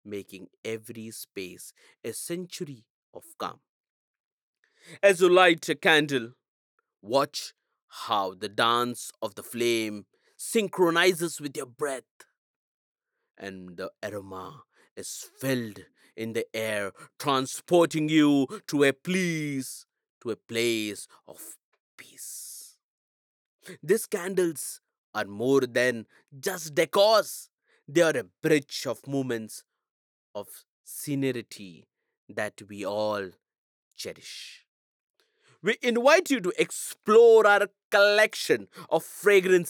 making every space a century of calm. As you light a candle, watch how the dance of the flame synchronizes with your breath, and the aroma is filled in the air, transporting you to a place of peace. These candles are more than just decors. They are a bridge of moments of scenery that we all cherish. We invite you to explore our collection of fragrances